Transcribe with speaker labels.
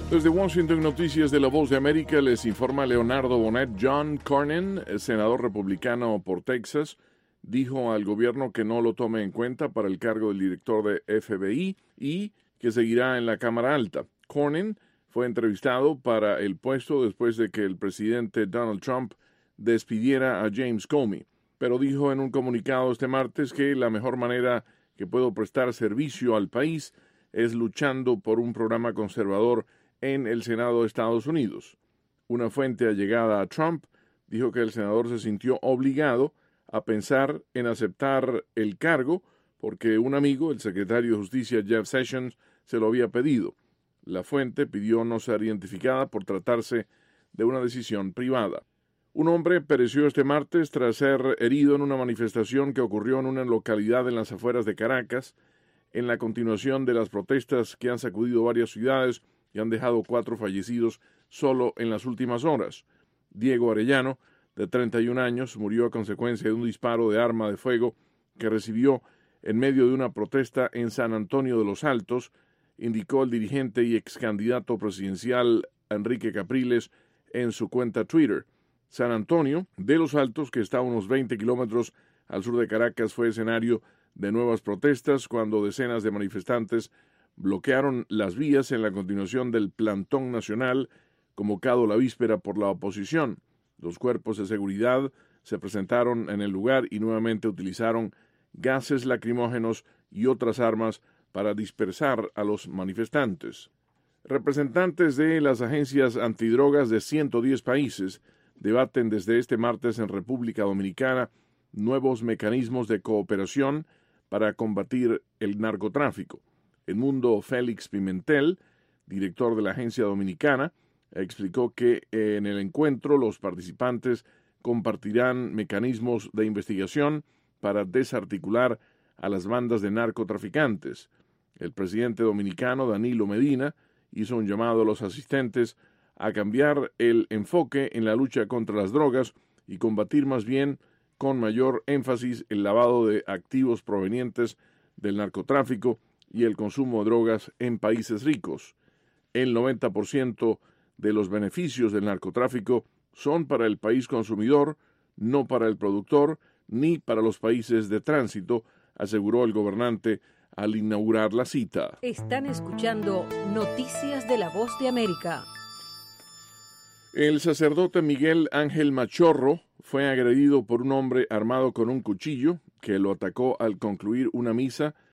Speaker 1: Desde Washington, Noticias de La Voz de América, les informa Leonardo Bonet. John Cornyn, el senador republicano por Texas, dijo al gobierno que no lo tome en cuenta para el cargo del director de FBI y que seguirá en la Cámara Alta. Cornyn fue entrevistado para el puesto después de que el presidente Donald Trump despidiera a James Comey, pero dijo en un comunicado este martes que la mejor manera que puedo prestar servicio al país es luchando por un programa conservador en el Senado de Estados Unidos. Una fuente allegada a Trump dijo que el senador se sintió obligado a pensar en aceptar el cargo porque un amigo, el secretario de Justicia Jeff Sessions, se lo había pedido. La fuente pidió no ser identificada por tratarse de una decisión privada. Un hombre pereció este martes tras ser herido en una manifestación que ocurrió en una localidad en las afueras de Caracas, en la continuación de las protestas que han sacudido varias ciudades y han dejado 4 fallecidos solo en las últimas horas. Diego Arellano, de 31 años, murió a consecuencia de un disparo de arma de fuego que recibió en medio de una protesta en San Antonio de los Altos, indicó el dirigente y ex candidato presidencial Enrique Capriles en su cuenta Twitter. San Antonio de los Altos, que está a unos 20 kilómetros al sur de Caracas, fue escenario de nuevas protestas cuando decenas de manifestantes bloquearon las vías en la continuación del plantón nacional convocado la víspera por la oposición. Los cuerpos de seguridad se presentaron en el lugar y nuevamente utilizaron gases lacrimógenos y otras armas para dispersar a los manifestantes. Representantes de las agencias antidrogas de 110 países debaten desde este martes en República Dominicana nuevos mecanismos de cooperación para combatir el narcotráfico. Edmundo Félix Pimentel, director de la agencia dominicana, explicó que en el encuentro los participantes compartirán mecanismos de investigación para desarticular a las bandas de narcotraficantes. El presidente dominicano, Danilo Medina, hizo un llamado a los asistentes a cambiar el enfoque en la lucha contra las drogas y combatir más bien con mayor énfasis el lavado de activos provenientes del narcotráfico y el consumo de drogas en países ricos. El 90% de los beneficios del narcotráfico son para el país consumidor, no para el productor ni para los países de tránsito, aseguró el gobernante al inaugurar la cita.
Speaker 2: Están escuchando Noticias de la Voz de América.
Speaker 1: El sacerdote Miguel Ángel Machorro fue agredido por un hombre armado con un cuchillo que lo atacó al concluir una misa